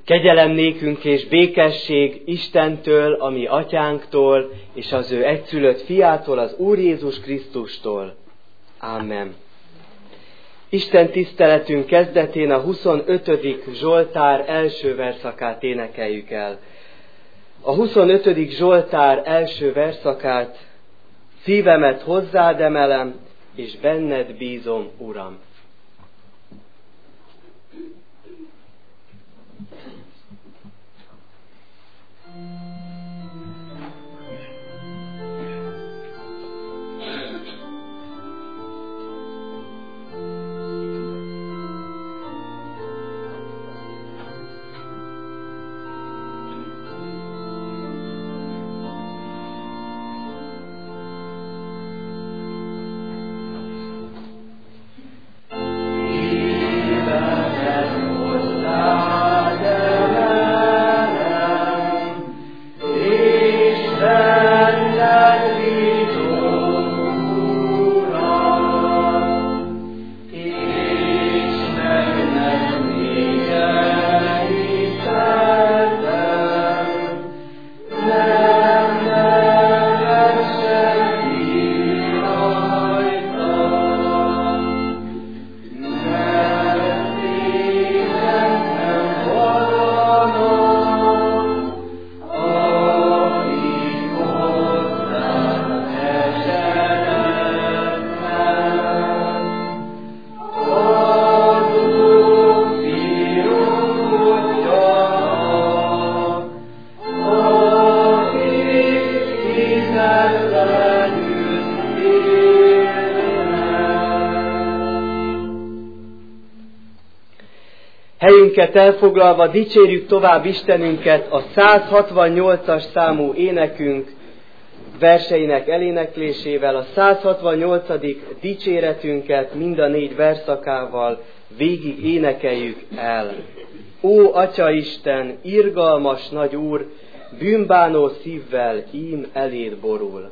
Kegyelem nékünk és békesség Istentől, a mi atyánktól, és az ő egyszülött fiától, az Úr Jézus Krisztustól. Ámen. Isten tiszteletünk kezdetén a 25. Zsoltár első verszakát énekeljük el. A 25. Zsoltár első verszakát: szívemet hozzád emelem, és benned bízom, Uram. Helyünket elfoglalva dicsérjük tovább Istenünket a 168-as számú énekünk verseinek eléneklésével, a 168. dicséretünket mind a 4 verszakával végig énekeljük el. Ó, Atyaisten, irgalmas nagy Úr, bűnbánó szívvel ím eléd borul.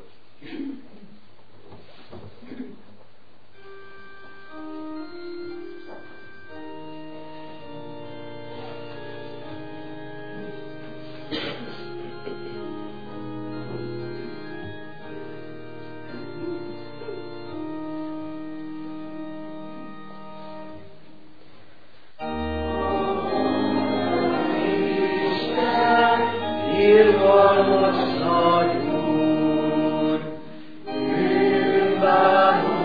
Irgalmas nagy Úr, bűnbánó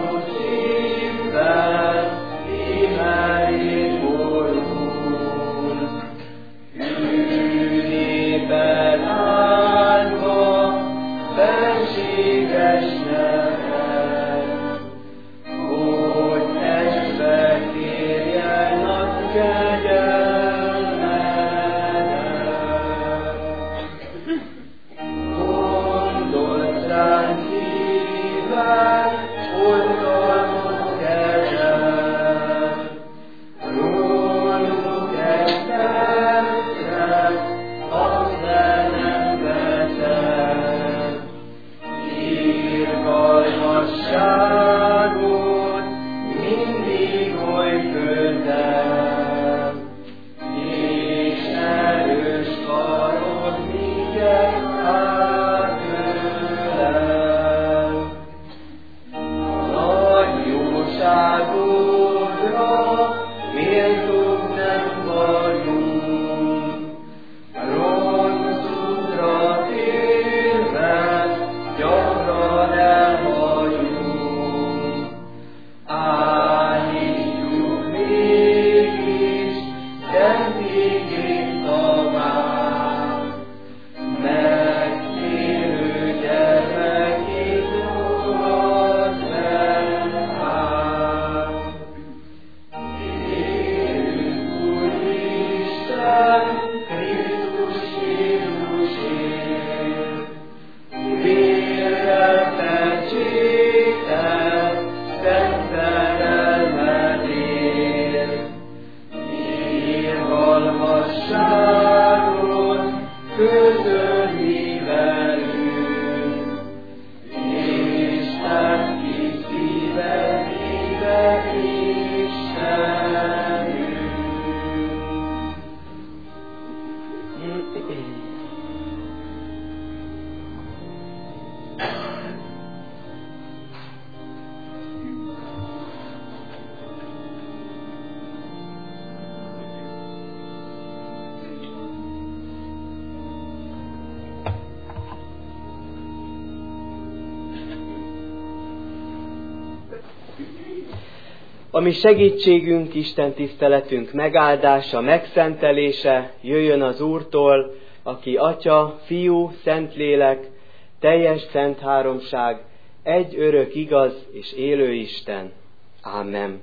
A mi segítségünk, Isten tiszteletünk megáldása, megszentelése jöjjön az Úrtól, aki Atya, Fiú, Szentlélek, teljes szent háromság, egy örök igaz és élő Isten. Ámen.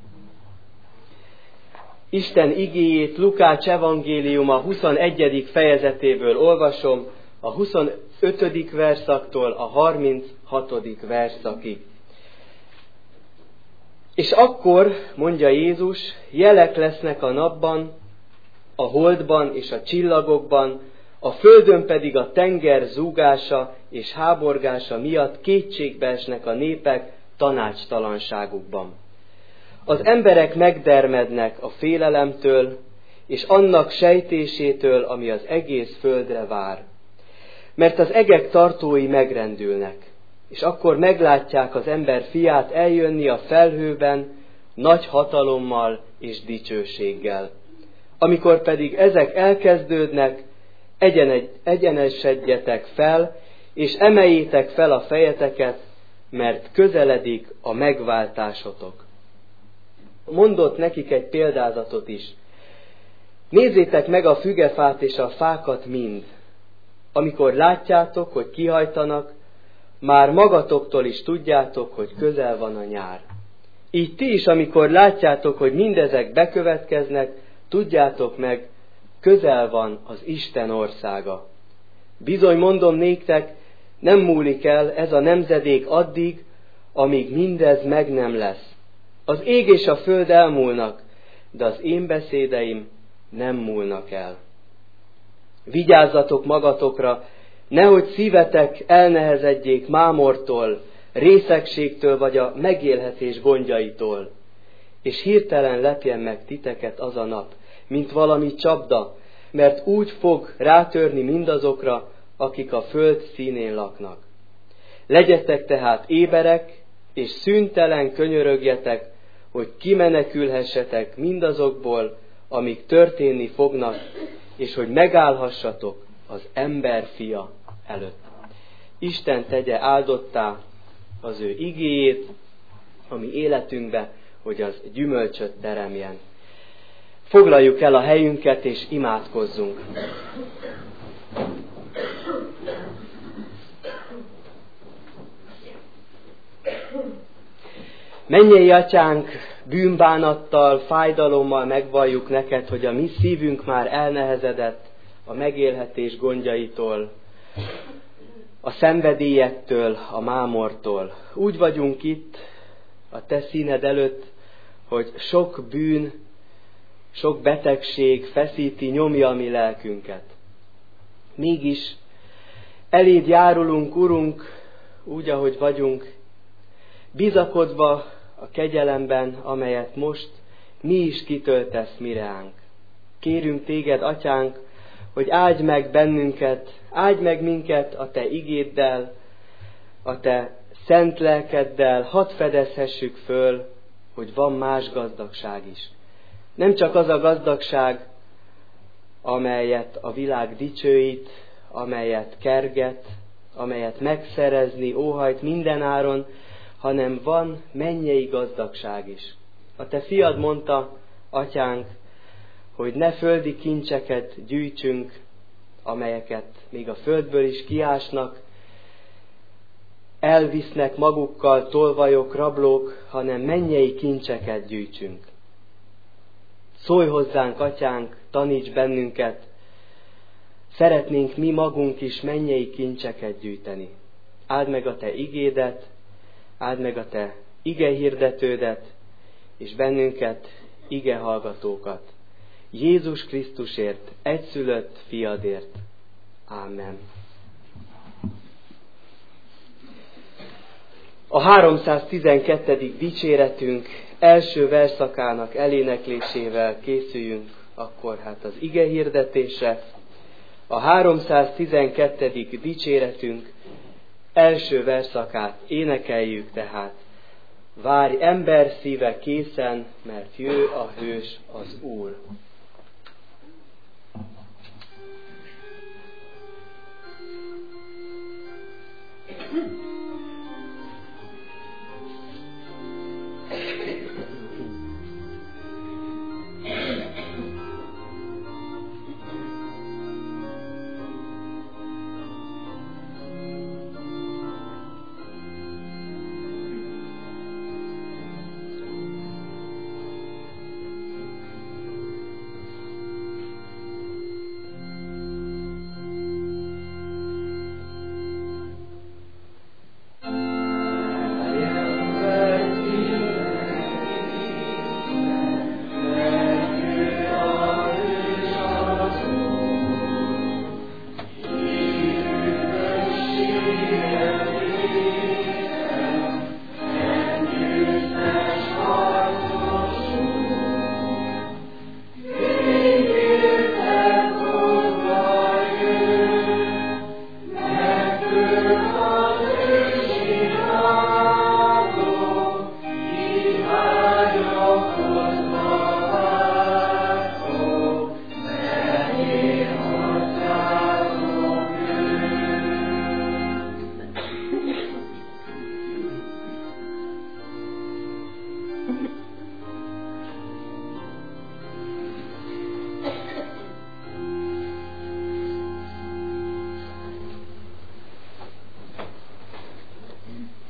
Isten igéjét Lukács evangéliuma 21. fejezetéből olvasom, a 25. verszaktól a 36. verszakig. És akkor, mondja Jézus, jelek lesznek a napban, a holdban és a csillagokban, a földön pedig a tenger zúgása és háborgása miatt kétségbe esnek a népek tanácstalanságukban. Az emberek megdermednek a félelemtől, és annak sejtésétől, ami az egész földre vár. Mert az egek tartói megrendülnek, és akkor meglátják az ember fiát eljönni a felhőben, nagy hatalommal és dicsőséggel. Amikor pedig ezek elkezdődnek, egyenesedjetek fel, és emeljétek fel a fejeteket, mert közeledik a megváltásotok. Mondott nekik egy példázatot is. Nézzétek meg a fügefát és a fákat mind. Amikor látjátok, hogy kihajtanak, már magatoktól is tudjátok, hogy közel van a nyár. Így ti is, amikor látjátok, hogy mindezek bekövetkeznek, tudjátok meg, közel van az Isten országa. Bizony mondom néktek, nem múlik el ez a nemzedék addig, amíg mindez meg nem lesz. Az ég és a föld elmúlnak, de az én beszédeim nem múlnak el. Vigyázzatok magatokra, nehogy szívetek elnehezedjék mámortól, részegségtől vagy a megélhetés gondjaitól, és hirtelen lepjen meg titeket az a nap, mint valami csapda, mert úgy fog rátörni mindazokra, akik a föld színén laknak. Legyetek tehát éberek, és szüntelen könyörögjetek, hogy kimenekülhessetek mindazokból, amik történni fognak, és hogy megállhassatok az ember fia előtt. Isten tegye áldottá az ő igéjét, ami életünkbe, hogy az gyümölcsöt teremjen. Foglaljuk el a helyünket, és imádkozzunk. Mennyei Atyánk, bűnbánattal, fájdalommal megvalljuk neked, hogy a mi szívünk már elnehezedett a megélhetés gondjaitól, a szenvedélyektől, a mámortól. Úgy vagyunk itt a te színed előtt, hogy sok bűn, sok betegség feszíti, nyomja a mi lelkünket. Mégis eléd járulunk, Urunk, úgy, ahogy vagyunk, bizakodva a kegyelemben, amelyet most mi is kitöltesz mi reánk. Kérünk téged, Atyánk, hogy áldj meg bennünket, áldj meg minket a te igéddel, a te szent lelkeddel, hadd fedezhessük föl, hogy van más gazdagság is. Nem csak az a gazdagság, amelyet a világ dicsőít, amelyet kerget, amelyet megszerezni óhajt mindenáron, hanem van mennyei gazdagság is. A te fiad mondta, Atyánk, hogy ne földi kincseket gyűjtsünk, amelyeket még a földből is kiásnak, elvisznek magukkal tolvajok, rablók, hanem mennyei kincseket gyűjtsünk. Szólj hozzánk, Atyánk, taníts bennünket, szeretnénk mi magunk is mennyei kincseket gyűjteni. Áld meg a te igédet, áld meg a te igehirdetődet, és bennünket, igehallgatókat. Jézus Krisztusért, egyszülött fiadért. Ámen. A 312. dicséretünk első verszakának eléneklésével készüljünk akkor az igehirdetésre. A 312. dicséretünk első verszakát énekeljük tehát. Várj ember szíve készen, mert jő a hős, az Úr.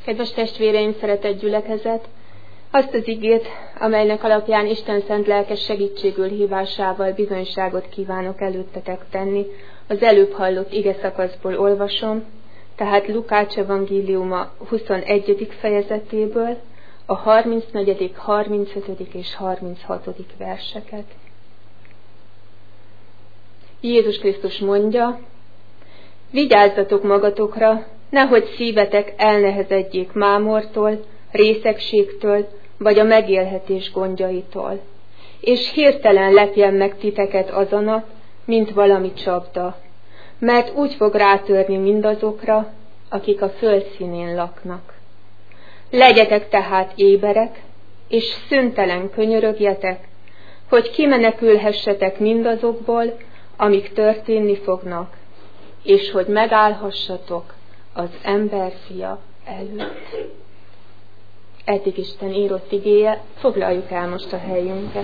Kedves testvéreim, szeretett gyülekezet! Azt az igét, amelynek alapján Isten szent lelkes segítségül hívásával bizonyságot kívánok előttetek tenni, az előbb hallott ige szakaszból olvasom, tehát Lukács evangéliuma 21. fejezetéből, a 34., 35. és 36. verseket. Jézus Krisztus mondja: vigyázzatok magatokra, nehogy szívetek elnehezedjék mámortól, részegségtől, vagy a megélhetés gondjaitól, és hirtelen lepjen meg titeket az a nap, mint valami csapda, mert úgy fog rátörni mindazokra, akik a föld színén laknak. Legyetek tehát éberek, és szüntelen könyörögjetek, hogy kimenekülhessetek mindazokból, amik történni fognak, és hogy megállhassatok az emberfia előtt. Eddig Isten írott igéje, foglaljuk el most a helyünket.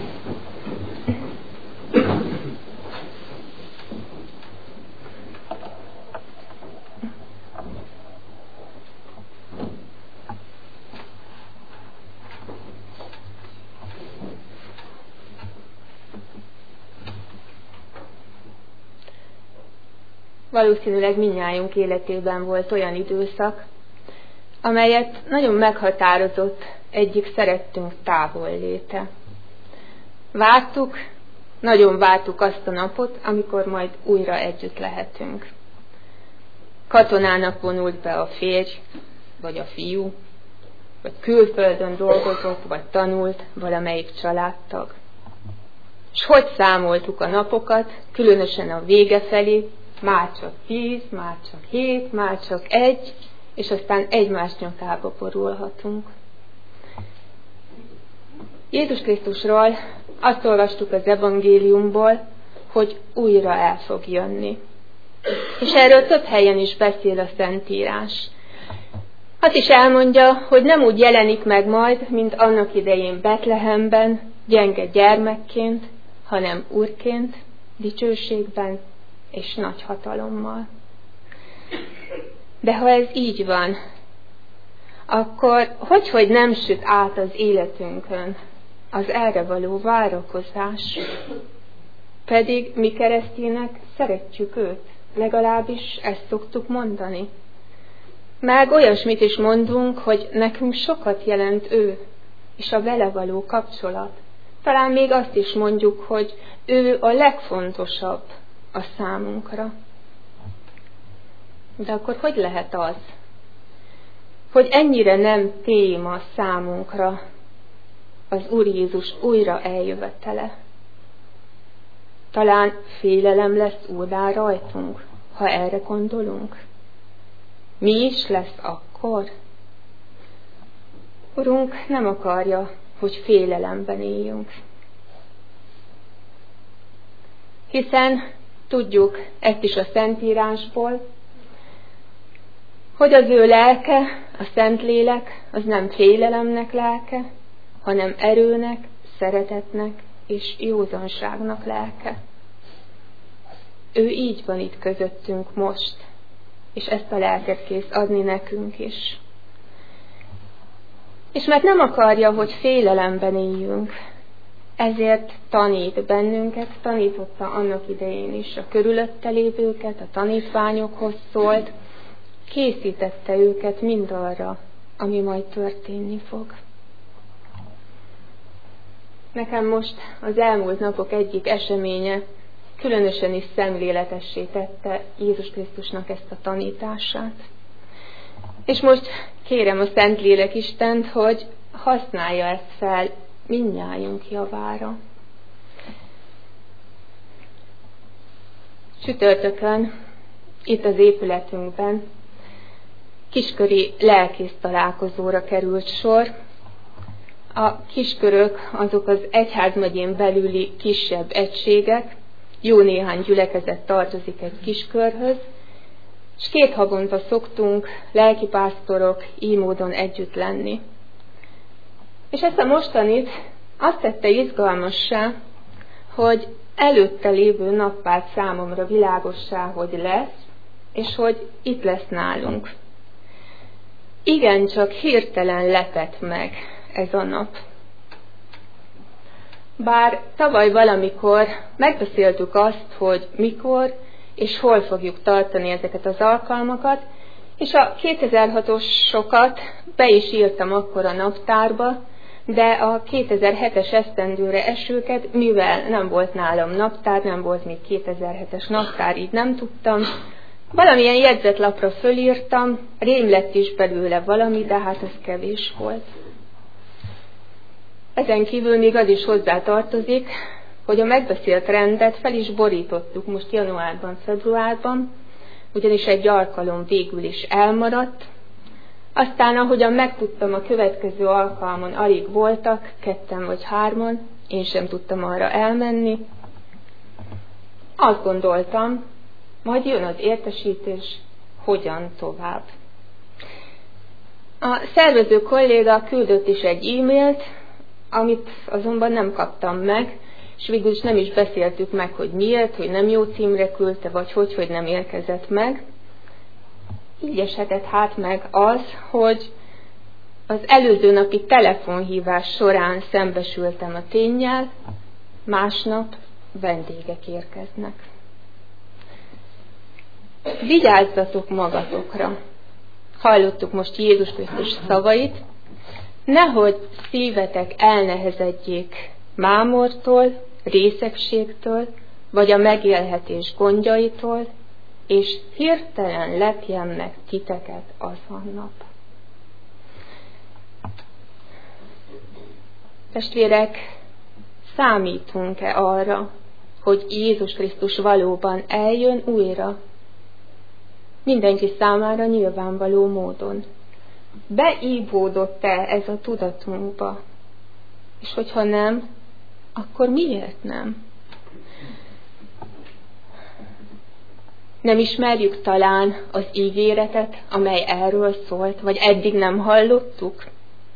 Valószínűleg mindnyájunk életében volt olyan időszak, amelyet nagyon meghatározott egyik szerettünk távolléte. Nagyon vártuk azt a napot, amikor majd újra együtt lehetünk. Katonának vonult be a férj, vagy a fiú, vagy külföldön dolgozott, vagy tanult valamelyik családtag. És hogy számoltuk a napokat, különösen a vége felé, már csak 10, már csak 7, már csak 1, és aztán egymás nyakába borulhatunk. Jézus Krisztusról azt olvastuk az evangéliumból, hogy újra el fog jönni. És erről több helyen is beszél a Szentírás. Azt is elmondja, hogy nem úgy jelenik meg majd, mint annak idején Betlehemben, gyenge gyermekként, hanem úrként, dicsőségben és nagy hatalommal. De ha ez így van, akkor hogy nem süt át az életünkön az erre való várakozás? Pedig mi keresztények szeretjük őt, legalábbis ezt szoktuk mondani. Meg olyasmit is mondunk, hogy nekünk sokat jelent ő, és a vele való kapcsolat. Talán még azt is mondjuk, hogy ő a legfontosabb a számunkra. De akkor hogy lehet az, hogy ennyire nem téma számunkra az Úr Jézus újra eljövetele? Talán félelem lesz úrrá rajtunk, ha erre gondolunk. Mi is lesz akkor? Urunk nem akarja, hogy félelemben éljünk. Hiszen tudjuk ezt is a Szentírásból, hogy az ő lelke, a Szentlélek, az nem félelemnek lelke, hanem erőnek, szeretetnek és józanságnak lelke. Ő így van itt közöttünk most, és ezt a lelket kész adni nekünk is. És mert nem akarja, hogy félelemben éljünk, ezért tanít bennünket, tanította annak idején is a körülötte lévőket, a tanítványokhoz szólt, készítette őket mindarra, ami majd történni fog. Nekem most az elmúlt napok egyik eseménye különösen is szemléletessé tette Jézus Krisztusnak ezt a tanítását. És most kérem a Szentlélek Istent, hogy használja ezt fel mindnyájunk javára. Csütörtökön, itt az épületünkben kisköri lelkész találkozóra került sor. A kiskörök azok az egyházmegyén belüli kisebb egységek, jó néhány gyülekezet tartozik egy kiskörhöz, és 2 havonta szoktunk lelkipásztorok így módon együtt lenni. És ezt a mostanit azt tette izgalmassá, hogy előtte lévő nap vált számomra világossá, hogy lesz, és hogy itt lesz nálunk. igencsak hirtelen lepett meg ez a nap. Bár tavaly valamikor megbeszéltük azt, hogy mikor és hol fogjuk tartani ezeket az alkalmakat, és a 2006-osokat be is írtam akkor a naptárba, de a 2007-es esztendőre esőket, mivel nem volt nálam naptár, nem volt még 2007-es naptár, így nem tudtam. Valamilyen jegyzetlapra fölírtam, rém lett is belőle valami, de hát ez kevés volt. Ezen kívül még az is hozzá tartozik, hogy a megbeszélt rendet fel is borítottuk most januárban, februárban, ugyanis egy alkalom végül is elmaradt. Aztán, ahogyan megtudtam, a következő alkalmon alig voltak, 2 vagy 3, én sem tudtam arra elmenni. Azt gondoltam, majd jön az értesítés, hogyan tovább. A szervező kolléga küldött is egy e-mailt, amit azonban nem kaptam meg, és végül is nem is beszéltük meg, hogy miért, hogy nem jó címre küldte, vagy hogy nem érkezett meg. Így eshetett hát meg az, hogy az előző napi telefonhívás során szembesültem a ténnyel, másnap vendégek érkeznek. Vigyázzatok magatokra! Hallottuk most Jézus Krisztus szavait, nehogy szívetek elnehezedjék mámortól, részegségtől, vagy a megélhetés gondjaitól, és hirtelen lepjen meg titeket az a nap. Testvérek, számítunk-e arra, hogy Jézus Krisztus valóban eljön újra? Mindenki számára nyilvánvaló módon. Beívódott-e ez a tudatunkba? És hogyha nem, akkor miért nem? Nem ismerjük talán az ígéretet, amely erről szólt, vagy eddig nem hallottuk?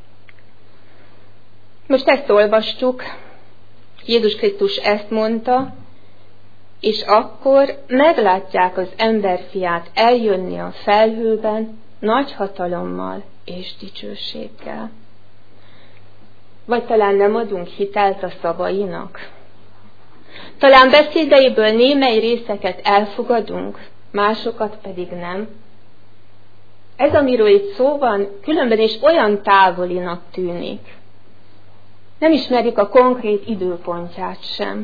Most ezt olvastuk, Jézus Krisztus ezt mondta, és akkor meglátják az emberfiát eljönni a felhőben, nagy hatalommal és dicsőséggel. Vagy talán nem adunk hitelt a szavainak? Talán beszédeiből némely részeket elfogadunk, másokat pedig nem. Ez, amiről itt szó van, különben is olyan távolinak tűnik. Nem ismerjük a konkrét időpontját sem.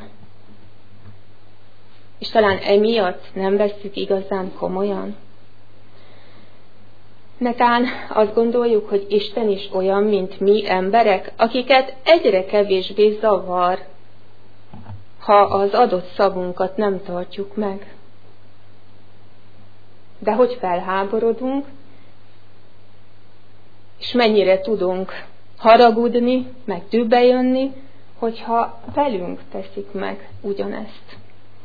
És talán emiatt nem vesszük igazán komolyan. Netán azt gondoljuk, hogy Isten is olyan, mint mi emberek, akiket egyre kevésbé zavar, ha az adott szavunkat nem tartjuk meg. De hogy felháborodunk, és mennyire tudunk haragudni, meg dühbe jönni, hogyha velünk teszik meg ugyanezt.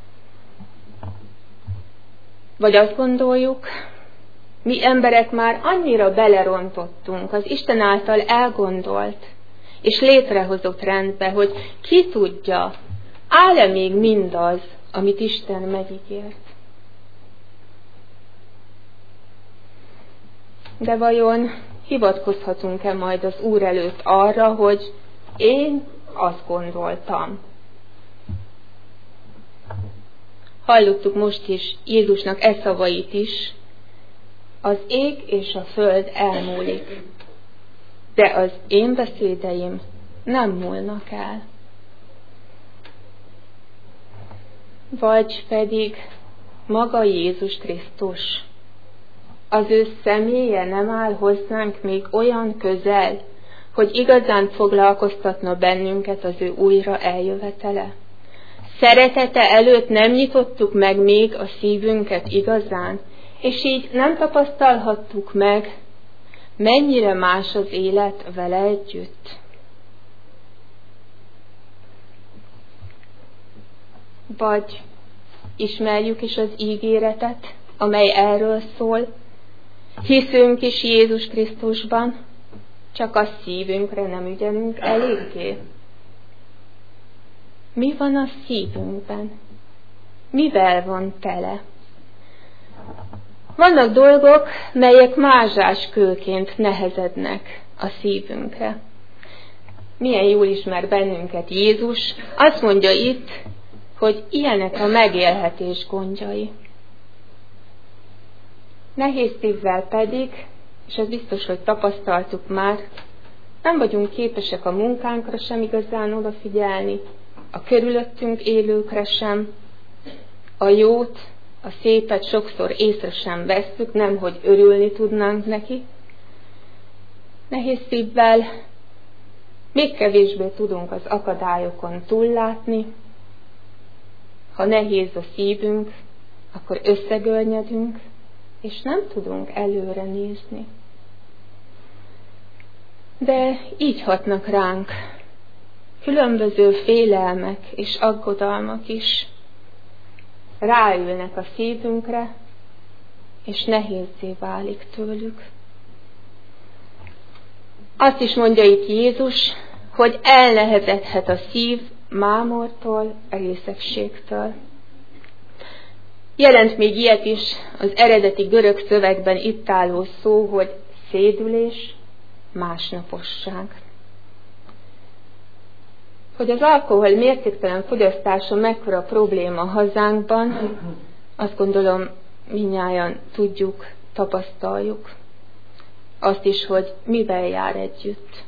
Vagy azt gondoljuk, mi emberek már annyira belerontottunk az Isten által elgondolt és létrehozott rendbe, hogy ki tudja, áll-e még mindaz, amit Isten megígért. De vajon hivatkozhatunk-e majd az Úr előtt arra, hogy én azt gondoltam? Hallottuk most is Jézusnak e szavait is, az ég és a föld elmúlik, de az én beszédeim nem múlnak el. Vagy pedig maga Jézus Krisztus, az ő személye nem áll hozzánk még olyan közel, hogy igazán foglalkoztatna bennünket az ő újra eljövetele. Szeretete előtt nem nyitottuk meg még a szívünket igazán, és így nem tapasztalhattuk meg, mennyire más az élet vele együtt. Vagy ismerjük is az ígéretet, amely erről szól, hiszünk is Jézus Krisztusban, csak a szívünkre nem ügyelünk eléggé. Mi van a szívünkben? Mivel van tele? Vannak dolgok, melyek mázsás kőként nehezednek a szívünkre. Milyen jól ismer bennünket Jézus, azt mondja itt, hogy ilyenek a megélhetés gondjai. Nehéz szívvel pedig, és ez biztos, hogy tapasztaltuk már, nem vagyunk képesek a munkánkra sem igazán odafigyelni, a körülöttünk élőkre sem, a jót, a szépet sokszor észre sem vesszük, nemhogy örülni tudnánk neki. Nehéz szívvel még kevésbé tudunk az akadályokon túllátni. Ha nehéz a szívünk, akkor összegörnyedünk, és nem tudunk előre nézni. De így hatnak ránk különböző félelmek és aggodalmak is. Ráülnek a szívünkre, és nehézzé válik tőlük. Azt is mondja itt Jézus, hogy elnehezedhet a szív mámortól, részegségtől. Jelent még ilyet is az eredeti görög szövegben itt álló szó, hogy szédülés, másnaposság. Hogy az alkohol mértéktelen fogyasztása mekkora probléma a hazánkban, azt gondolom mindnyájan tudjuk, tapasztaljuk. Azt is, hogy mivel jár együtt.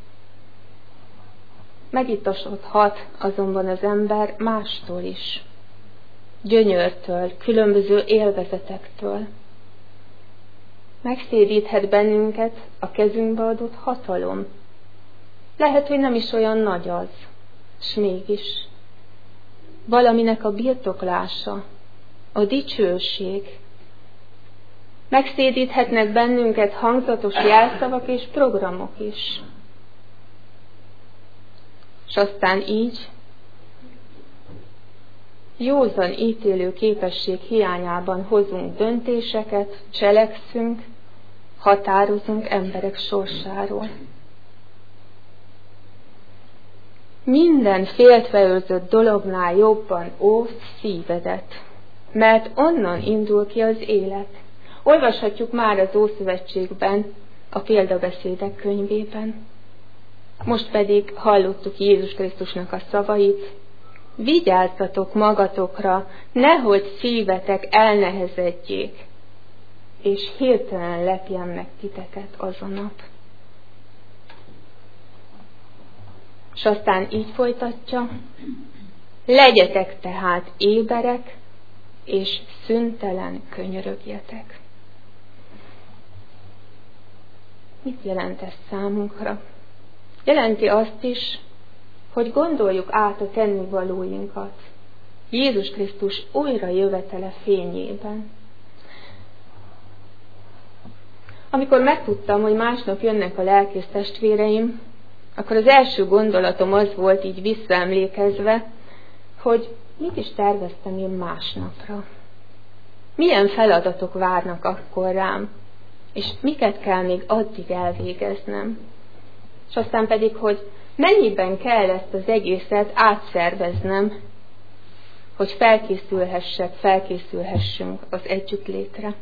Megittasodhat azonban az ember mástól is. Gyönyörtől, különböző élvezetektől. Megszédíthet bennünket a kezünkbe adott hatalom. Lehet, hogy nem is olyan nagy az, s mégis. Valaminek a birtoklása, a dicsőség. Megszédíthetnek bennünket hangzatos jelszavak és programok is. S aztán így józan ítélő képesség hiányában hozunk döntéseket, cselekszünk, határozunk emberek sorsáról. Minden féltveőrzött dolognál jobban óvd szívedet, mert onnan indul ki az élet. Olvashatjuk már az Ószövetségben, a példabeszédek könyvében. Most pedig hallottuk Jézus Krisztusnak a szavait, vigyázzatok magatokra, nehogy szívetek elnehezedjék, és hirtelen lepjen meg titeket az a nap. És aztán így folytatja, legyetek tehát éberek, és szüntelen könyörögjetek. Mit jelent ez számunkra? Jelenti azt is, hogy gondoljuk át a tennivalóinkat Jézus Krisztus újra jövetele fényében. Amikor megtudtam, hogy másnap jönnek a lelkész testvéreim, akkor az első gondolatom az volt, így visszaemlékezve, hogy mit is terveztem én másnapra. Milyen feladatok várnak akkor rám, és miket kell még addig elvégeznem. És aztán pedig, hogy mennyiben kell ezt az egészet átszerveznem, hogy felkészülhessünk az együttlétre.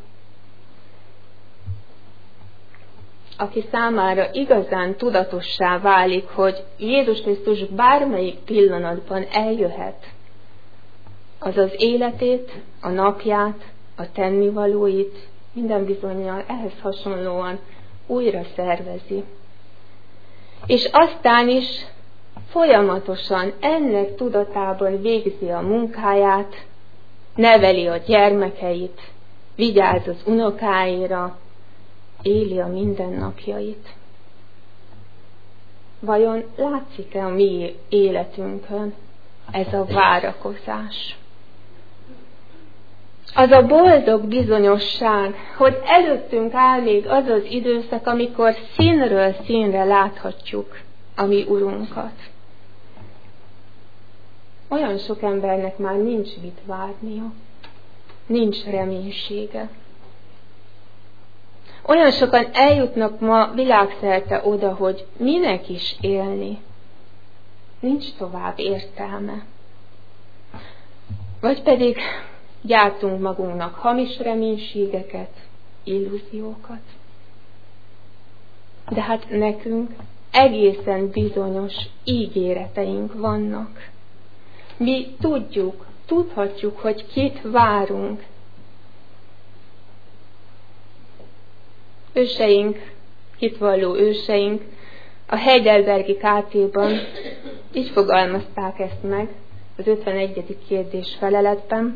Aki számára igazán tudatossá válik, hogy Jézus Krisztus bármelyik pillanatban eljöhet, az az életét, a napját, a tennivalóit minden bizonnyal ehhez hasonlóan újra szervezi. És aztán is folyamatosan ennek tudatában végzi a munkáját, neveli a gyermekeit, vigyáz az unokáira, éli a mindennapjait. Vajon látszik-e a mi életünkön ez a várakozás? Az a boldog bizonyosság, hogy előttünk áll még az az időszak, amikor színről színre láthatjuk a mi Urunkat. Olyan sok embernek már nincs mit várnia, nincs reménysége. Olyan sokan eljutnak ma világszerte oda, hogy minek is élni. Nincs tovább értelme. Vagy pedig gyártunk magunknak hamis reménységeket, illúziókat. De hát nekünk egészen bizonyos ígéreteink vannak. Mi tudhatjuk, hogy kit várunk. Őseink, hitvalló őseink a Heidelbergi KT-ban így fogalmazták ezt meg az 51. kérdés feleletben.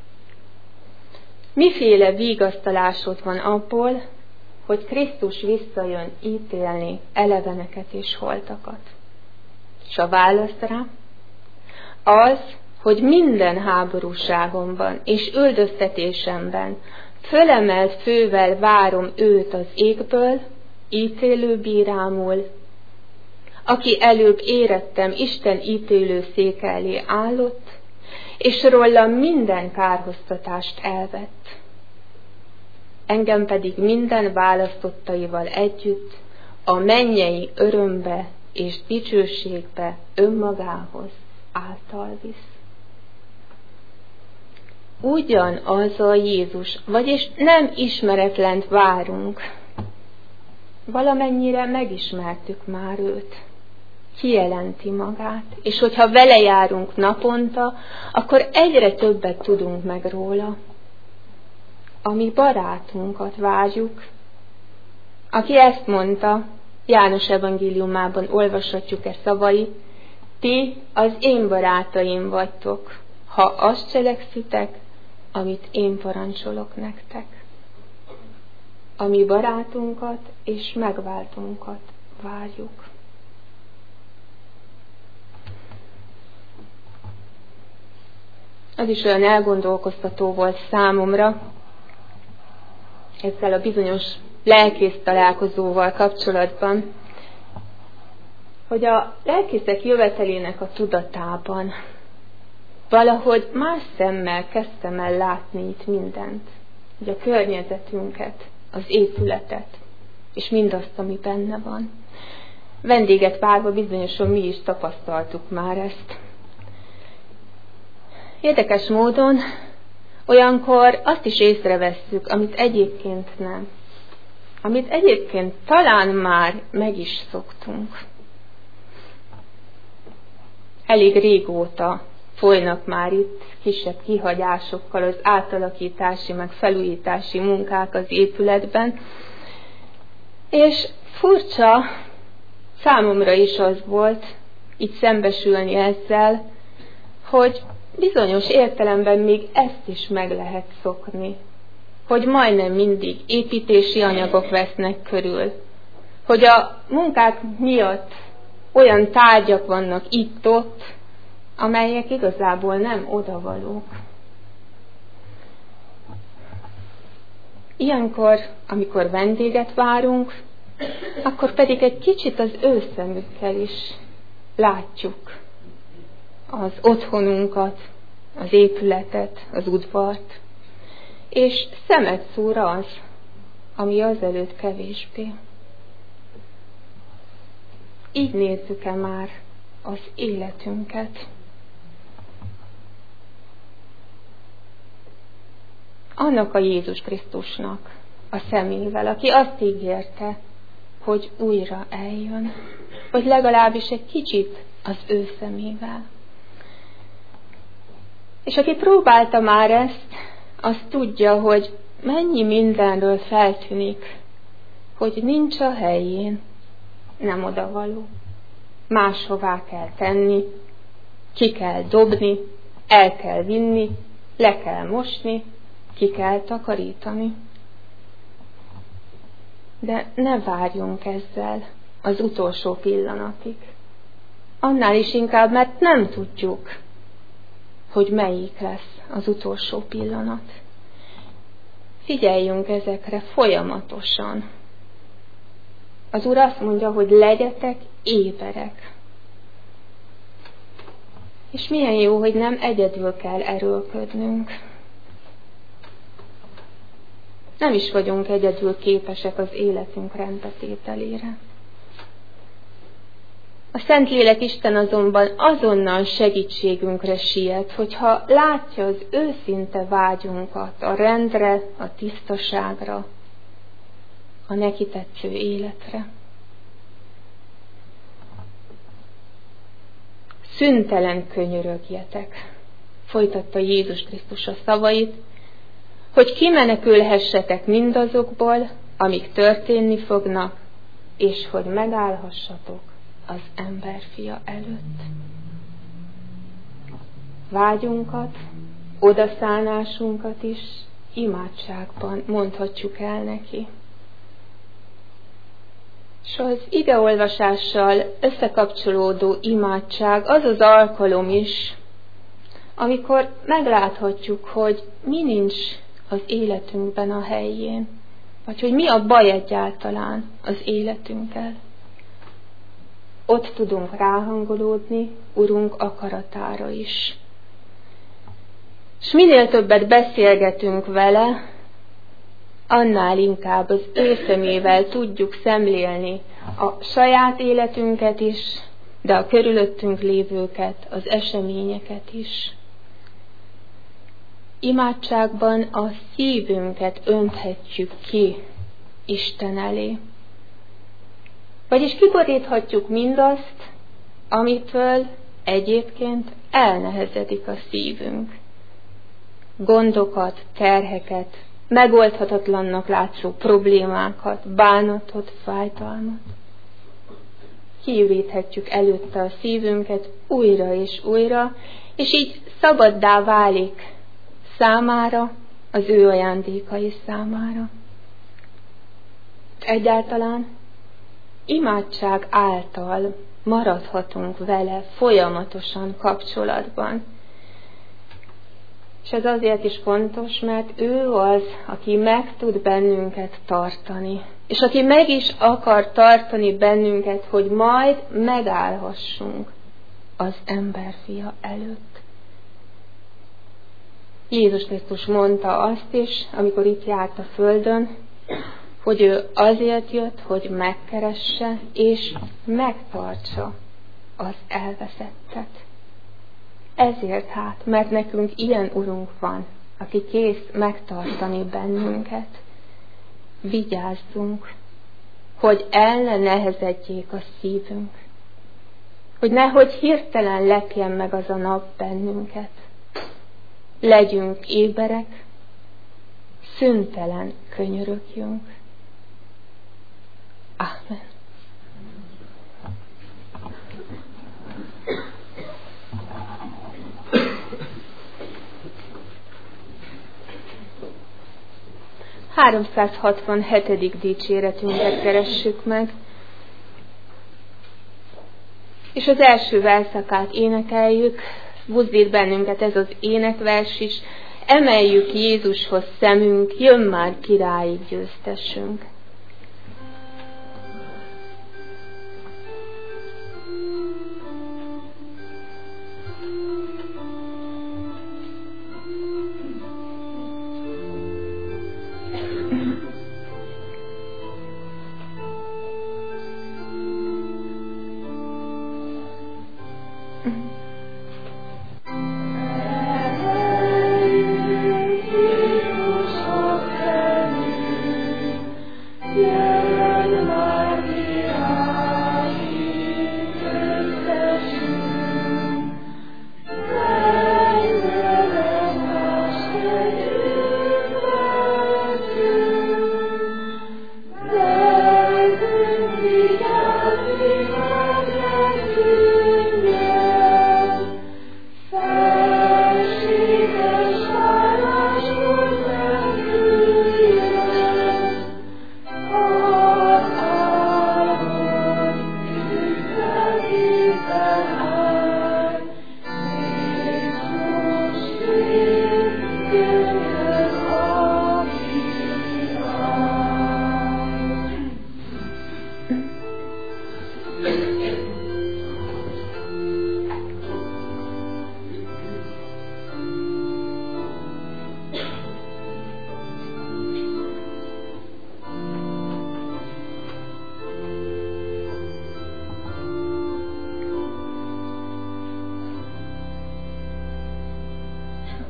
Miféle vigasztalásod van abból, hogy Krisztus visszajön ítélni eleveneket és holtakat? És a válasz rá az, hogy minden háborúságomban és üldöztetésemben fölemelt fővel várom őt az égből, ítélő bírámul, aki előbb érettem Isten ítélő széke elé állott, és rólam minden kárhoztatást elvett. Engem pedig minden választottaival együtt a mennyei örömbe és dicsőségbe önmagához által visz. Ugyanaz a Jézus, vagyis nem ismeretlent várunk. Valamennyire megismertük már őt. Kijelenti magát, és hogyha vele járunk naponta, akkor egyre többet tudunk meg róla. A mi barátunkat várjuk, aki ezt mondta, János evangéliumában olvashatjuk szavai, ti az én barátaim vagytok, ha azt cselekszitek, amit én parancsolok nektek. A mi barátunkat és megváltunkat várjuk. Az is olyan elgondolkoztató volt számomra, ezzel a bizonyos lelkész találkozóval kapcsolatban, hogy a lelkészek jövetelének a tudatában valahogy más szemmel kezdtem el látni itt mindent, hogy a környezetünket, az épületet, és mindazt, ami benne van. Vendéget várva bizonyosan mi is tapasztaltuk már ezt. Érdekes módon olyankor azt is észrevesszük, amit egyébként nem. Amit egyébként talán már meg is szoktunk. Elég régóta folynak már itt kisebb kihagyásokkal az átalakítási, meg felújítási munkák az épületben, és furcsa számomra is az volt így szembesülni ezzel, hogy bizonyos értelemben még ezt is meg lehet szokni, hogy majdnem mindig építési anyagok vesznek körül, hogy a munkák miatt olyan tárgyak vannak itt-ott, amelyek igazából nem odavalók. Ilyenkor, amikor vendéget várunk, akkor pedig egy kicsit az ő szemükkel is látjuk az otthonunkat, az épületet, az udvart, és szemet szúr az, ami azelőtt kevésbé. Így nézzük-e már az életünket? Annak a Jézus Krisztusnak a szemével, aki azt ígérte, hogy újra eljön, vagy legalábbis egy kicsit az ő szemével. És aki próbálta már ezt, az tudja, hogy mennyi mindenről feltűnik, hogy nincs a helyén, nem odavaló. Máshová kell tenni, ki kell dobni, el kell vinni, le kell mosni, ki kell takarítani. De ne várjunk ezzel az utolsó pillanatig. Annál is inkább, mert nem tudjuk, hogy melyik lesz az utolsó pillanat. Figyeljünk ezekre folyamatosan. Az Úr azt mondja, hogy legyetek éberek. És milyen jó, hogy nem egyedül kell erőlködnünk. Nem is vagyunk egyedül képesek az életünk rendbetételére. A Szentlélek Isten azonban azonnal segítségünkre siet, hogyha látja az őszinte vágyunkat a rendre, a tisztaságra, a neki tetsző életre. Szüntelen könyörögjetek, folytatta Jézus Krisztus a szavait, hogy kimenekülhessetek mindazokból, amik történni fognak, és hogy megállhassatok az emberfia előtt. Vágyunkat, odaszánásunkat is imádságban mondhatjuk el neki. És az igeolvasással összekapcsolódó imádság az az alkalom is, amikor megláthatjuk, hogy mi nincs az életünkben a helyén, vagy hogy mi a baj egyáltalán az életünkkel. Ott tudunk ráhangolódni Urunk akaratára is. És minél többet beszélgetünk vele, annál inkább az ő szemével tudjuk szemlélni a saját életünket is, de a körülöttünk lévőket, az eseményeket is. Imádságban a szívünket önthetjük ki Isten elé. Vagyis kiboríthatjuk mindazt, amitől egyébként elnehezedik a szívünk. Gondokat, terheket, megoldhatatlannak látszó problémákat, bánatot, fájdalmat. Kiüríthetjük előtte a szívünket újra és újra, és így szabaddá válik számára, az ő ajándékai számára. Egyáltalán imádság által maradhatunk vele folyamatosan kapcsolatban. És ez azért is fontos, mert ő az, aki meg tud bennünket tartani. És aki meg is akar tartani bennünket, hogy majd megállhassunk az emberfia előtt. Jézus Krisztus mondta azt is, amikor itt járt a földön, hogy ő azért jött, hogy megkeresse és megtartsa az elveszettet. Ezért hát, mert nekünk ilyen Urunk van, aki kész megtartani bennünket. Vigyázzunk, hogy el ne nehezedjék a szívünk, hogy nehogy hirtelen lepjen meg az a nap bennünket. Legyünk éberek, szüntelen könyörögjünk. Amen. A 367. dicséretünket keressük meg, és az első verszakát énekeljük, buzdít bennünket ez az énekvers is, emeljük Jézushoz szemünk, jön már királyi győztesünk.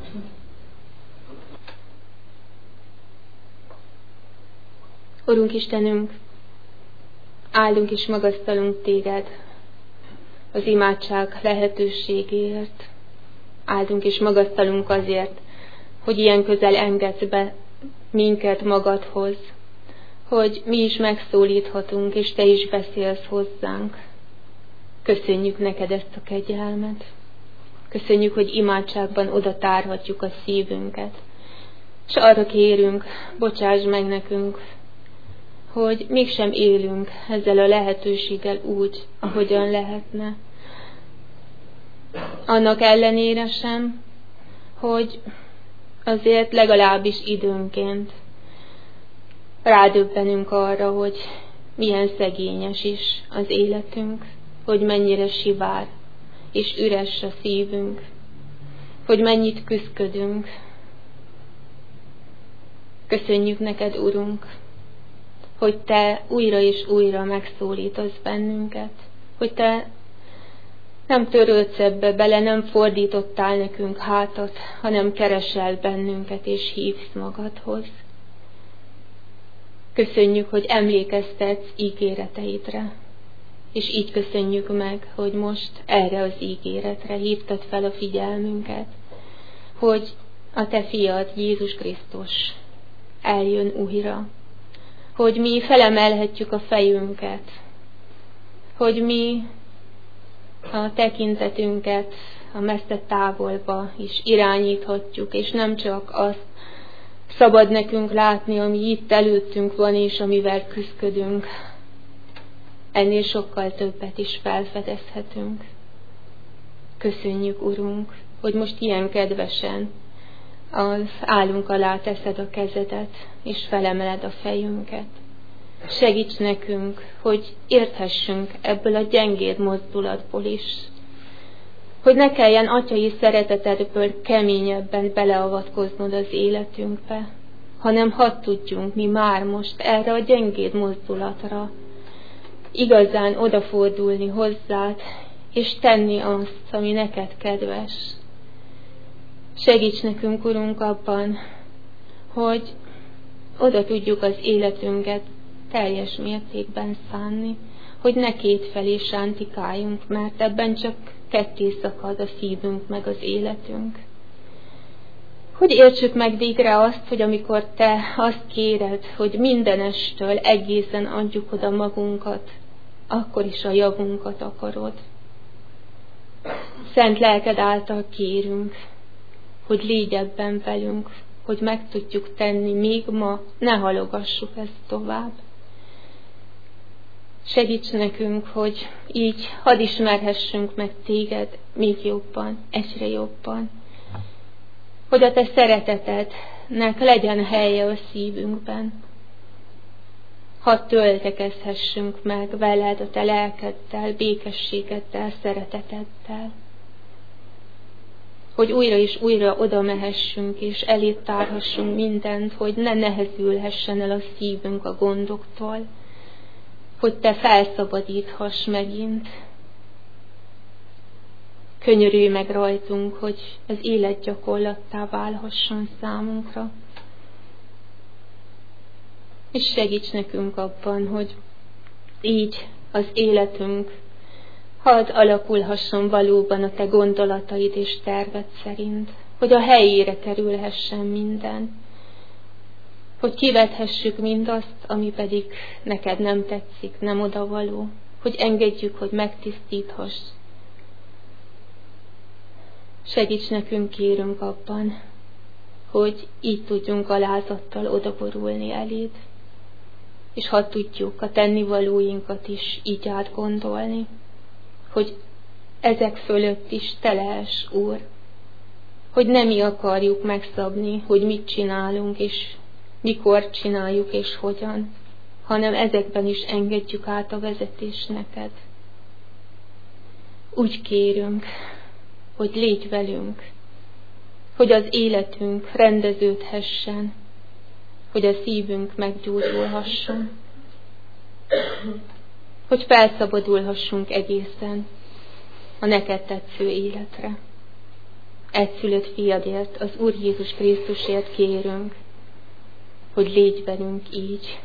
Urunk Istenünk, áldunk és magasztalunk Téged az imádság lehetőségéért. Áldunk és magasztalunk azért, hogy ilyen közel engedsz be minket magadhoz, hogy mi is megszólíthatunk, és Te is beszélsz hozzánk. Köszönjük neked ezt a kegyelmet. Köszönjük, hogy imádságban oda tárhatjuk a szívünket. És arra kérünk, bocsáss meg nekünk, hogy mégsem élünk ezzel a lehetőséggel úgy, ahogyan lehetne. Annak ellenére sem, hogy azért legalábbis időnként rádöbbenünk arra, hogy milyen szegényes is az életünk, hogy mennyire sivár és üres a szívünk, hogy mennyit küszködünk. Köszönjük neked, Urunk, hogy Te újra és újra megszólítasz bennünket, hogy Te nem törődsz ebbe bele, nem fordítottál nekünk hátat, hanem keresel bennünket és hívsz magadhoz. Köszönjük, hogy emlékeztetsz ígéreteidre, és így köszönjük meg, hogy most erre az ígéretre hívtad fel a figyelmünket, hogy a Te fiad, Jézus Krisztus eljön újra, hogy mi felemelhetjük a fejünket, hogy mi a tekintetünket a messze távolba is irányíthatjuk, és nem csak azt szabad nekünk látni, ami itt előttünk van, és amivel küszködünk. Ennél sokkal többet is felfedezhetünk. Köszönjük, Urunk, hogy most ilyen kedvesen az állunk alá teszed a kezedet, és felemeled a fejünket. Segíts nekünk, hogy érthessünk ebből a gyengéd mozdulatból is, hogy ne kelljen atyai szeretetedből keményebben beleavatkoznod az életünkbe, hanem hadd tudjunk mi már most erre a gyengéd mozdulatra igazán odafordulni hozzád, és tenni azt, ami neked kedves. Segíts nekünk, Urunk, abban, hogy oda tudjuk az életünket teljes mértékben szánni, hogy ne kétfelé sántikáljunk, mert ebben csak ketté szakad a szívünk meg az életünk. Hogy értsük meg végre azt, hogy amikor Te azt kéred, hogy mindenestől egészen adjuk oda magunkat, akkor is a javunkat akarod. Szent lelked által kérünk, hogy légy ebben velünk, hogy meg tudjuk tenni még ma, ne halogassuk ezt tovább. Segíts nekünk, hogy így hadd ismerhessünk meg Téged még jobban, egyre jobban. Hogy a Te szeretetednek legyen helye a szívünkben. Hadd töltekezhessünk meg veled, a Te lelkeddel, békességeddel, szereteteddel. Hogy újra és újra oda mehessünk, és elét tárhassunk mindent, hogy ne nehezülhessen el a szívünk a gondoktól, hogy Te felszabadíthass megint. Könyörülj meg rajtunk, hogy az élet gyakorlattá válhasson számunkra. És segíts nekünk abban, hogy így az életünk hadd alakulhasson valóban a Te gondolataid és terved szerint, hogy a helyére kerülhessen minden, hogy kivethessük mindazt, ami pedig neked nem tetszik, nem odavaló, hogy engedjük, hogy megtisztíthass. Segíts nekünk, kérünk abban, hogy így tudjunk alázattal odaborulni eléd, és ha tudjuk a tennivalóinkat is így átgondolni, hogy ezek fölött is Te lehess, Úr, hogy nem mi akarjuk megszabni, hogy mit csinálunk, és mikor csináljuk, és hogyan, hanem ezekben is engedjük át a vezetést neked. Úgy kérünk, hogy légy velünk, hogy az életünk rendeződhessen, hogy a szívünk meggyógyulhasson, hogy felszabadulhassunk egészen a neked tetsző életre. egyszülött fiadért, az Úr Jézus Krisztusért kérünk, hogy légy velünk így.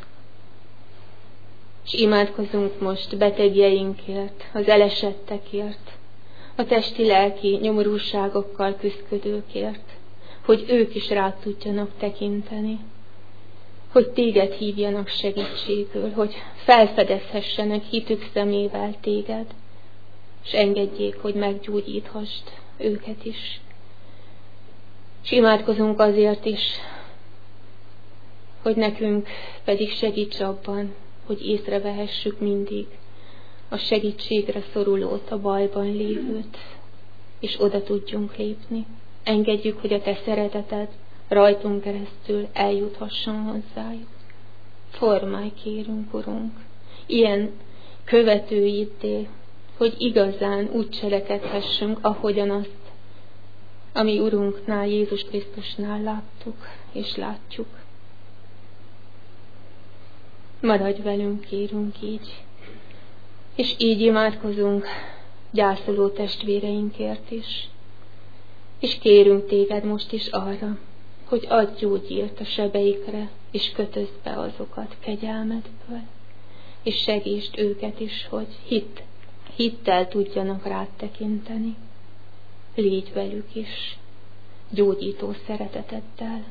És imádkozunk most betegjeinkért, az elesettekért, a testi-lelki nyomorúságokkal küszködőkért, hogy ők is rád tudjanak tekinteni, hogy téged hívjanak segítségül, hogy felfedezhessenek hitük szemével téged, és engedjék, hogy meggyógyíthasd őket is. És imádkozunk azért is, hogy nekünk pedig segíts abban, hogy észrevehessük mindig a segítségre szorulót, a bajban lévőt, és oda tudjunk lépni. Engedjük, hogy a te szereteted rajtunk keresztül eljuthasson hozzájuk. Formálj, kérünk, Urunk, ilyen követőiddé, hogy igazán úgy cselekedhessünk, ahogyan azt, ami Urunknál, Jézus Krisztusnál láttuk és látjuk. Maradj velünk, kérünk így. És így imádkozunk gyászoló testvéreinkért is. És kérünk téged most is arra, hogy adj gyógyírt a sebeikre, és kötözd be azokat kegyelmedből. És segítsd őket is, hogy hittel tudjanak rád tekinteni. Légy velük is, gyógyító szereteteddel.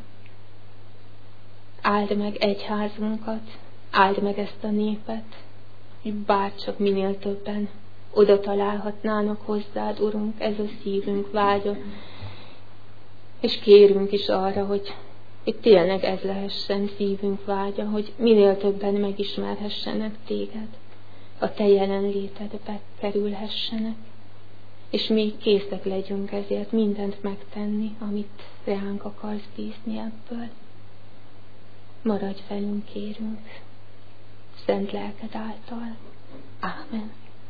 Áld meg egyházunkat, áld meg ezt a népet, hogy bárcsak minél többen oda találhatnának hozzád, Urunk, ez a szívünk vágya. És kérünk is arra, hogy tényleg ez lehessen szívünk vágya, hogy minél többen megismerhessenek téged, a te jelenlétedbe kerülhessenek, és mi készek legyünk ezért mindent megtenni, amit ránk akarsz bízni ebből. Maradj velünk, kérünk, szent lelked által. Ámen.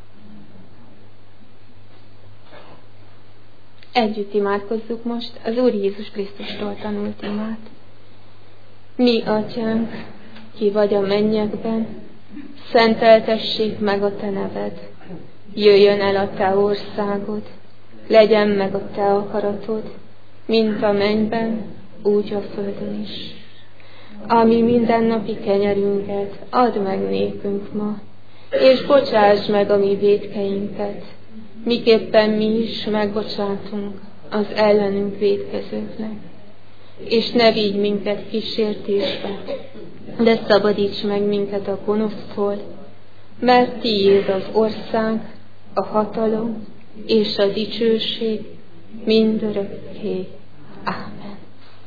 Együtt imádkozzuk most az Úr Jézus Krisztustól tanult imát. Mi, Atyánk, ki vagy a mennyekben, szenteltessék meg a te neved. Jöjjön el a te országod, legyen meg a te akaratod, mint a mennyben, úgy a földön is. Ami mindennapi kenyerünket add meg nékünk ma, és bocsáss meg a mi vétkeinket, miképpen mi is megbocsátunk az ellenünk vétkezőknek. És ne vigy minket kísértésbe, de szabadíts meg minket a gonosztól, mert tiéd az ország, a hatalom és a dicsőség mindörökké. Ámen.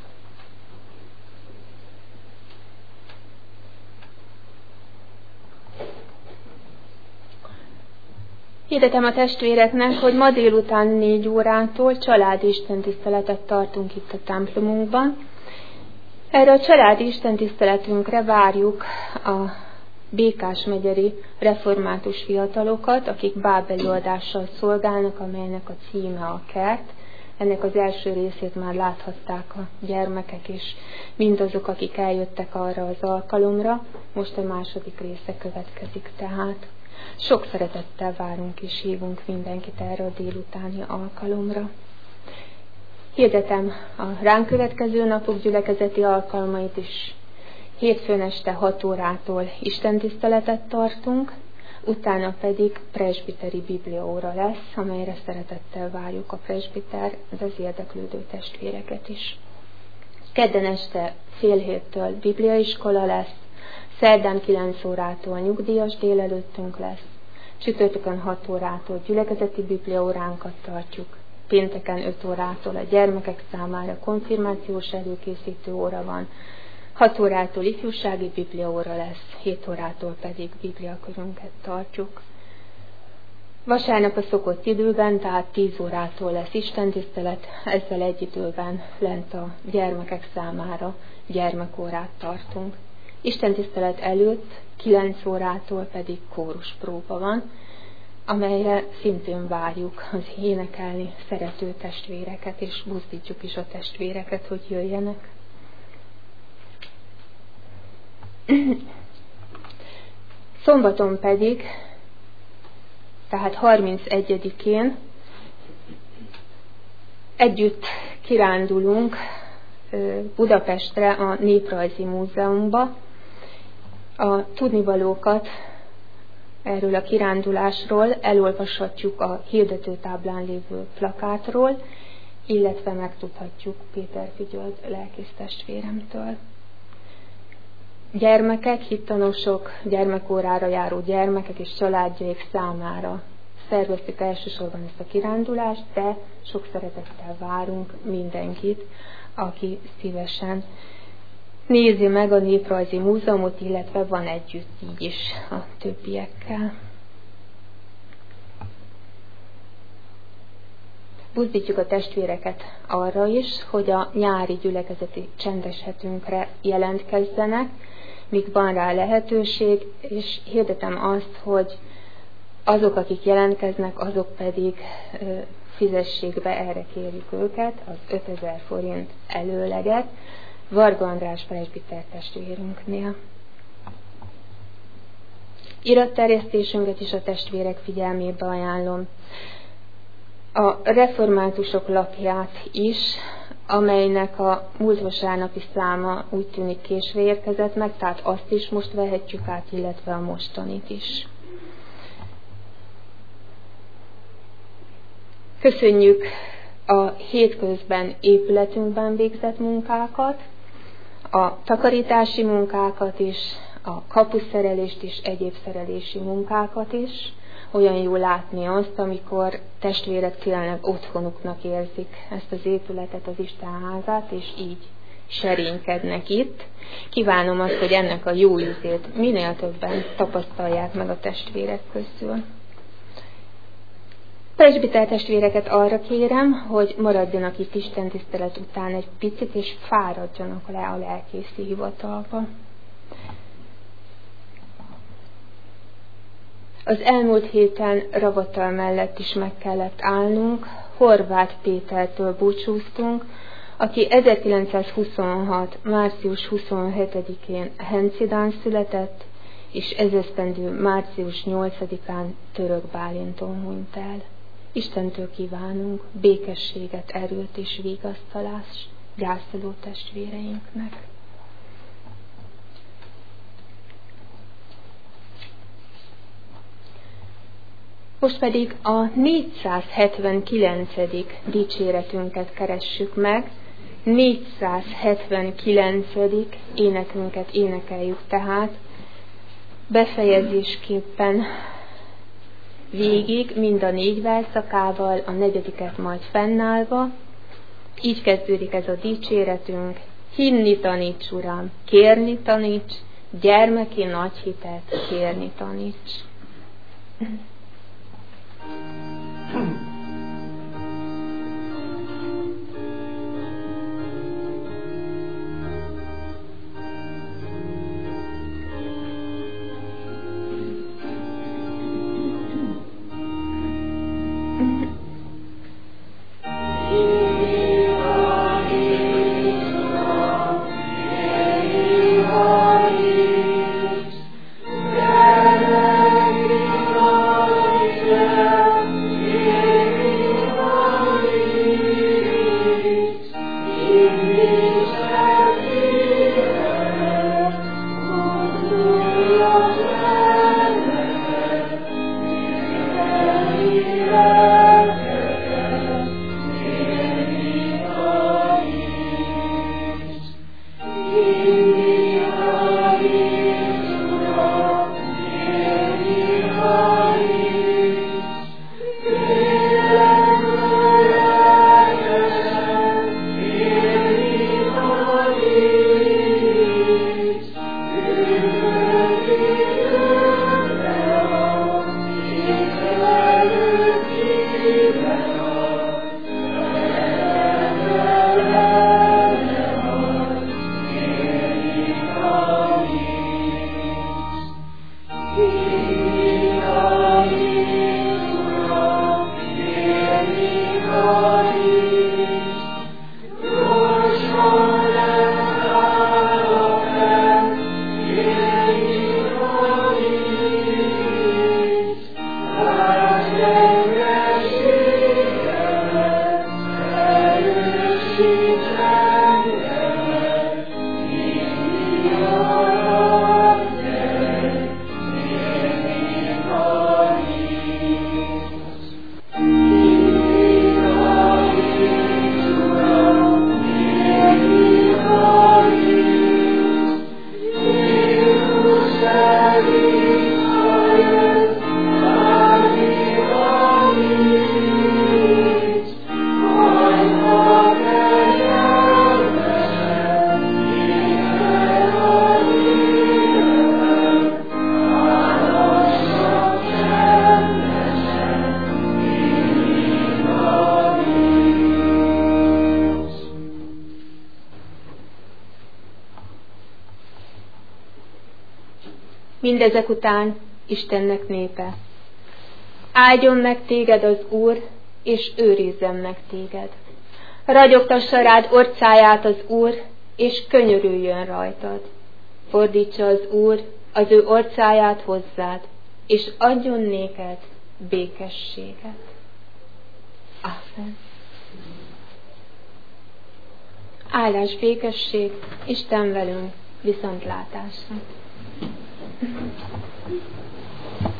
Hirdetem a testvéreknek, hogy ma délután 4 órától családi istentiszteletet tartunk itt a templomunkban. Erre a családi istentiszteletünkre várjuk a Békás megyeri református fiatalokat, akik bábelőadással szolgálnak, amelynek a címe a Kert. Ennek az első részét már láthatták a gyermekek és mindazok, akik eljöttek arra az alkalomra. Most a második része következik tehát. Sok szeretettel várunk és hívunk mindenkit erre a délutáni alkalomra. Hirdetem a ránk következő napok gyülekezeti alkalmait is. Hétfőn este 6 órától istentiszteletet tartunk, utána pedig presbiteri bibliaóra lesz, amelyre szeretettel várjuk a presbiter, de az érdeklődő testvéreket is. Kedden este fél héttől bibliaiskola lesz, szerdán 9 órától nyugdíjas délelőttünk lesz, csütörtökön 6 órától gyülekezeti bibliaóránkat tartjuk, pénteken 5 órától a gyermekek számára konfirmációs előkészítő óra van, 6 órától ifjúsági bibliaóra lesz, 7 órától pedig bibliakörünket tartjuk. Vasárnap a szokott időben, tehát 10 órától lesz istentisztelet, ezzel egy időben lent a gyermekek számára gyermekórát tartunk. Istentisztelet előtt 9 órától pedig kóruspróba van, amelyre szintén várjuk az énekelni szerető testvéreket, és buzdítjuk is a testvéreket, hogy jöjjenek. Szombaton pedig, tehát 31-én Együtt kirándulunk Budapestre a Néprajzi Múzeumba. A tudnivalókat erről a kirándulásról elolvashatjuk a hirdetőtáblán lévő plakátról, illetve megtudhatjuk Péter Figyold lelkész testvéremtől. Gyermekek, hittanosok, gyermekórára járó gyermekek és családjaik számára szerveztük elsősorban ezt a kirándulást, de sok szeretettel várunk mindenkit, aki szívesen nézi meg a Néprajzi Múzeumot, illetve van együtt így is a többiekkel. Buzdítjuk a testvéreket arra is, hogy a nyári gyülekezeti csendes hetünkre jelentkezzenek, míg van rá lehetőség, és hirdetem azt, hogy azok, akik jelentkeznek, azok pedig fizessék be, erre kérjük őket, az 5000 forint előleget Varga András presbiter testvérünknél. Iratterjesztésünket is a testvérek figyelmébe ajánlom. A reformátusok lapját is, amelynek a múlt vasárnapi száma úgy tűnik késve érkezett meg, tehát azt is most vehetjük át, illetve a mostanit is. Köszönjük a hétközben épületünkben végzett munkákat, a takarítási munkákat is, a kapuszerelést is, egyéb szerelési munkákat is. Olyan jó látni azt, amikor testvérek tényleg otthonuknak érzik ezt az épületet, az Istenházát, és így serénykednek itt. Kívánom azt, hogy ennek a jó ízét minél többen tapasztalják meg a testvérek közül. Presbiter testvéreket arra kérem, hogy maradjanak itt istentisztelet után egy picit, és fáradjanak le a lelkészi hivatalba. Az elmúlt héten ravatal mellett is meg kellett állnunk, Horváth Pétertől búcsúztunk, aki 1926. március 27-én Hencidán született, és ezesztendő március 8-án Török Bálinton hunyt el. Istentől kívánunk békességet, erőt és vigasztalást gyászoló testvéreinknek. Most pedig a 479. dicséretünket keressük meg. 479. énekünket énekeljük tehát, befejezésképpen végig, mind a 4 verszakával, a 4. majd fennállva. Így kezdődik ez a dicséretünk. Hinni taníts, Uram, kérni taníts, gyermeki nagy hitet kérni taníts. Yeah. Mindezek után Istennek népe. Áldjon meg téged az Úr, és őrizzen meg téged. Ragyogtassa rád orcáját az Úr, és könyörüljön rajtad. Fordítsa az Úr az ő orcáját hozzád, és adjon néked békességet. Amen. Áldás, békesség, Isten velünk, viszontlátásra.